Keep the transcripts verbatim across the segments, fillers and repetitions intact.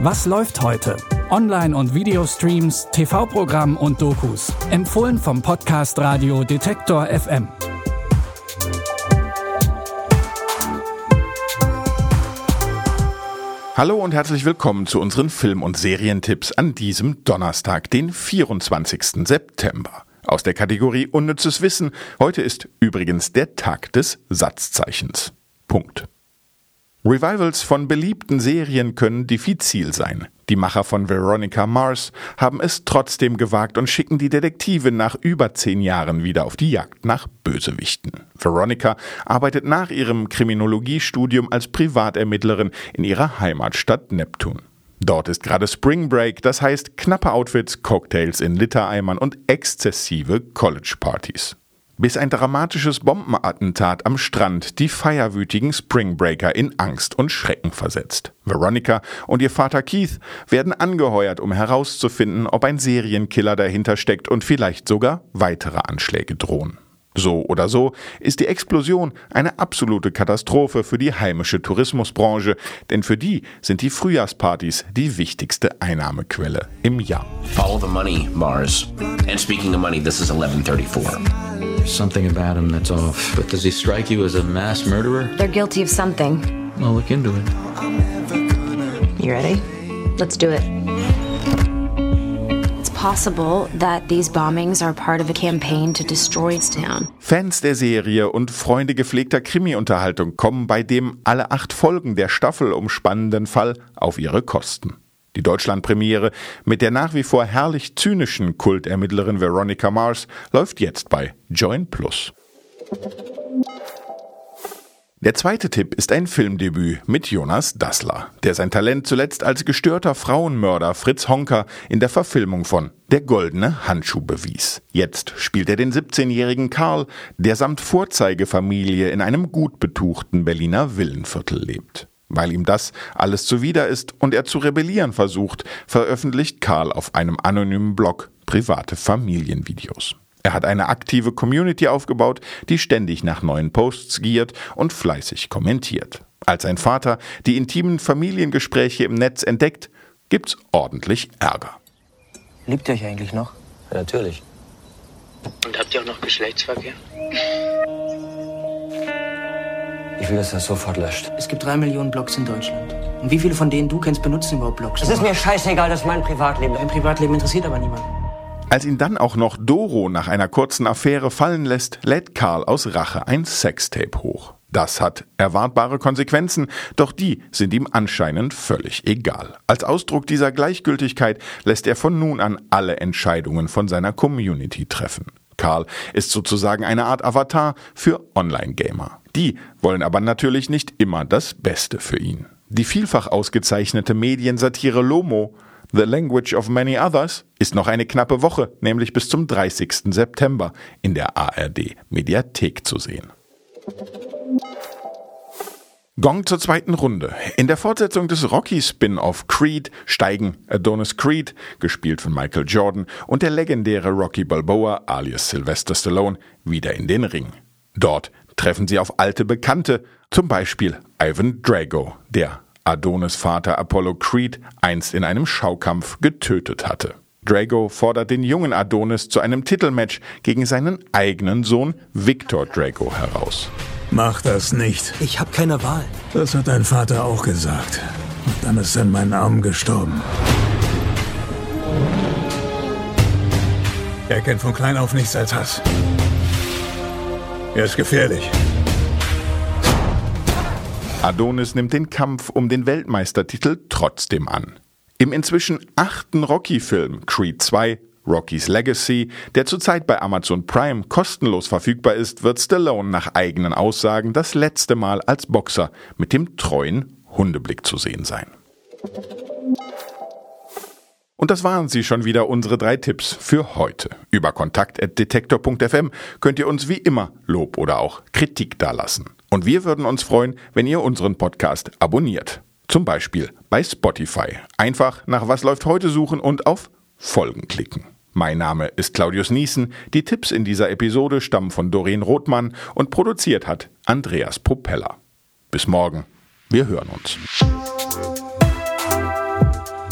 Was läuft heute? Online- und Videostreams, T V-Programm und Dokus. Empfohlen vom Podcast Radio Detektor F M. Hallo und herzlich willkommen zu unseren Film- und Serientipps an diesem Donnerstag, den vierundzwanzigsten September. Aus der Kategorie Unnützes Wissen. Heute ist übrigens der Tag des Satzzeichens. Punkt. Revivals von beliebten Serien können diffizil sein. Die Macher von Veronica Mars haben es trotzdem gewagt und schicken die Detektive nach über zehn Jahren wieder auf die Jagd nach Bösewichten. Veronica arbeitet nach ihrem Kriminologiestudium als Privatermittlerin in ihrer Heimatstadt Neptun. Dort ist gerade Spring Break, das heißt knappe Outfits, Cocktails in Litereimern und exzessive College-Partys. Bis ein dramatisches Bombenattentat am Strand die feierwütigen Springbreaker in Angst und Schrecken versetzt. Veronica und ihr Vater Keith werden angeheuert, um herauszufinden, ob ein Serienkiller dahinter steckt und vielleicht sogar weitere Anschläge drohen. So oder so ist die Explosion eine absolute Katastrophe für die heimische Tourismusbranche, denn für die sind die Frühjahrspartys die wichtigste Einnahmequelle im Jahr. Follow the money, Mars. And speaking of money, this is eleven thirty-four. There's something about him that's off. But does he strike you as a mass murderer? They're guilty of something. I'll look into it. You ready? Let's do it. It's possible that these bombings are part of a campaign to destroy this town. Fans der Serie und Freunde gepflegter Krimi-Unterhaltung kommen bei dem alle acht Folgen der Staffel umspannenden Fall auf ihre Kosten. Die Deutschlandpremiere mit der nach wie vor herrlich zynischen Kultermittlerin Veronica Mars läuft jetzt bei Join Plus. Der zweite Tipp ist ein Filmdebüt mit Jonas Dassler, der sein Talent zuletzt als gestörter Frauenmörder Fritz Honka in der Verfilmung von Der goldene Handschuh bewies. Jetzt spielt er den siebzehnjährigen Karl, der samt Vorzeigefamilie in einem gut betuchten Berliner Villenviertel lebt. Weil ihm das alles zuwider ist und er zu rebellieren versucht, veröffentlicht Karl auf einem anonymen Blog private Familienvideos. Er hat eine aktive Community aufgebaut, die ständig nach neuen Posts giert und fleißig kommentiert. Als ein Vater die intimen Familiengespräche im Netz entdeckt, gibt's ordentlich Ärger. Liebt ihr euch eigentlich noch? Ja, natürlich. Und habt ihr auch noch Geschlechtsverkehr? Ich will, dass er sofort löscht. Es gibt drei Millionen Blogs in Deutschland. Und wie viele von denen du kennst, benutzen überhaupt Blogs? Es ist mir scheißegal, das ist mein Privatleben. Dein Privatleben interessiert aber niemanden. Als ihn dann auch noch Doro nach einer kurzen Affäre fallen lässt, lädt Karl aus Rache ein Sextape hoch. Das hat erwartbare Konsequenzen, doch die sind ihm anscheinend völlig egal. Als Ausdruck dieser Gleichgültigkeit lässt er von nun an alle Entscheidungen von seiner Community treffen. Karl ist sozusagen eine Art Avatar für Online-Gamer. Die wollen aber natürlich nicht immer das Beste für ihn. Die vielfach ausgezeichnete Mediensatire Lomo, The Language of Many Others, ist noch eine knappe Woche, nämlich bis zum dreißigsten September, in der A R D-Mediathek zu sehen. Gong zur zweiten Runde. In der Fortsetzung des Rocky-Spin-Off Creed steigen Adonis Creed, gespielt von Michael Jordan, und der legendäre Rocky Balboa, alias Sylvester Stallone, wieder in den Ring. Dort treffen sie auf alte Bekannte, zum Beispiel Ivan Drago, der Adonis Vater Apollo Creed einst in einem Schaukampf getötet hatte. Drago fordert den jungen Adonis zu einem Titelmatch gegen seinen eigenen Sohn Victor Drago heraus. Mach das nicht. Ich habe keine Wahl. Das hat dein Vater auch gesagt. Und dann ist er in meinen Armen gestorben. Er kennt von klein auf nichts als Hass. Er ist gefährlich. Adonis nimmt den Kampf um den Weltmeistertitel trotzdem an. Im inzwischen achten Rocky-Film Creed zwei, Rocky's Legacy, der zurzeit bei Amazon Prime kostenlos verfügbar ist, wird Stallone nach eigenen Aussagen das letzte Mal als Boxer mit dem treuen Hundeblick zu sehen sein. Und das waren sie schon wieder, unsere drei Tipps für heute. Über kontakt at detektor punkt f m könnt ihr uns wie immer Lob oder auch Kritik dalassen. Und wir würden uns freuen, wenn ihr unseren Podcast abonniert. Zum Beispiel bei Spotify. Einfach nach Was läuft heute suchen und auf Folgen klicken. Mein Name ist Claudius Niesen. Die Tipps in dieser Episode stammen von Doreen Rothmann und produziert hat Andreas Propeller. Bis morgen. Wir hören uns.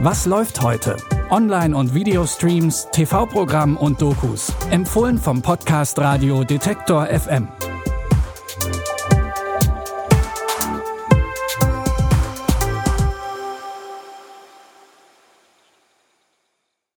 Was läuft heute? Online- und Videostreams, T V-Programm und Dokus. Empfohlen vom Podcast Radio Detektor F M.